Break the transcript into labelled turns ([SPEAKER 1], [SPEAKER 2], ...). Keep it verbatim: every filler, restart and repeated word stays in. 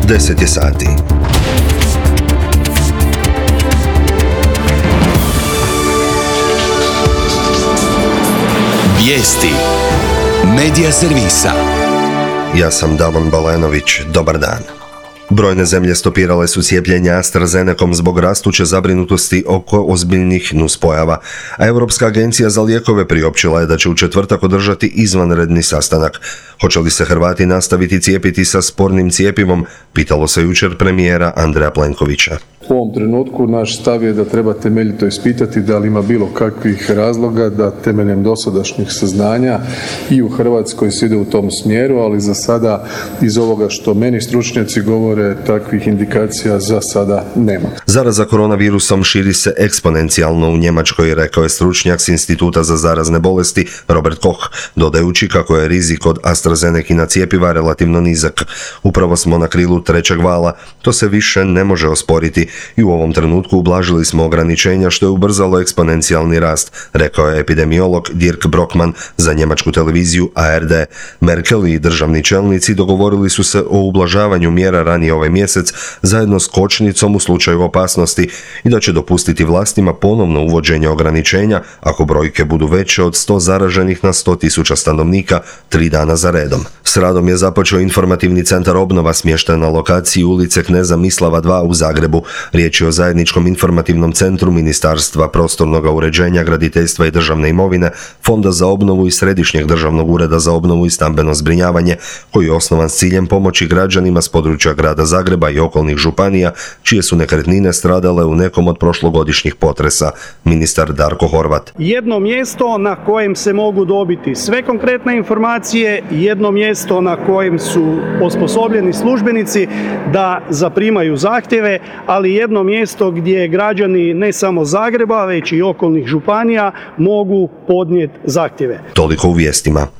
[SPEAKER 1] deset je sati.
[SPEAKER 2] Vijesti Medija servisa.
[SPEAKER 1] Ja sam Davon Balenović, dobar dan. Brojne zemlje stopirale su cijepljenje AstraZenecom zbog rastuće zabrinutosti oko ozbiljnih nuspojava, a Europska agencija za lijekove priopćila je da će u četvrtak održati izvanredni sastanak. Hoće li se Hrvati nastaviti cijepiti sa spornim cijepivom, pitalo se jučer premijera Andreja Plenkovića.
[SPEAKER 3] U ovom trenutku naš stav je da treba temeljito ispitati da li ima bilo kakvih razloga da temeljem dosadašnjih saznanja i u Hrvatskoj se ide u tom smjeru, ali za sada iz ovoga što meni stručnjaci govore takvih indikacija za sada nema.
[SPEAKER 1] Zaraza koronavirusom širi se eksponencijalno u Njemačkoj, rekao je stručnjak s Instituta za zarazne bolesti Robert Koch, dodajući kako je rizik od AstraZenecina cjepiva relativno nizak. Upravo smo na krilu trećeg vala, to se više ne može osporiti i u ovom trenutku ublažili smo ograničenja što je ubrzalo eksponencijalni rast, rekao je epidemiolog Dirk Brockmann za njemačku televiziju A R D. Merkel i državni čelnici dogovorili su se o ublažavanju mjera ranije ovaj mjesec zajedno s kočnicom u slučaju opasnosti i da će dopustiti vlastima ponovno uvođenje ograničenja ako brojke budu veće od sto zaraženih na sto tisuća stanovnika tri dana za redom. S radom je započeo informativni centar Obnova smješten na lokaciji ulice Kneza Mislava dva u Zagrebu. Riječ je o zajedničkom informativnom centru Ministarstva prostornog uređenja, graditeljstva i državne imovine, Fonda za obnovu i Središnjeg državnog ureda za obnovu i stambeno zbrinjavanje, koji je osnovan s ciljem pomoći građanima s područja grada Zagreba i okolnih županija, čije su nekretnine stradale u nekom od prošlogodišnjih potresa. Ministar Darko Horvat.
[SPEAKER 4] Jedno mjesto na kojem se mogu dobiti sve konkretne informacije, jedno mjesto na kojem su osposobljeni službenici da zaprimaju zahtjeve, ali jedno mjesto gdje građani ne samo Zagreba, već i okolnih županija mogu podnijeti zahtjeve.
[SPEAKER 1] Toliko u vijestima.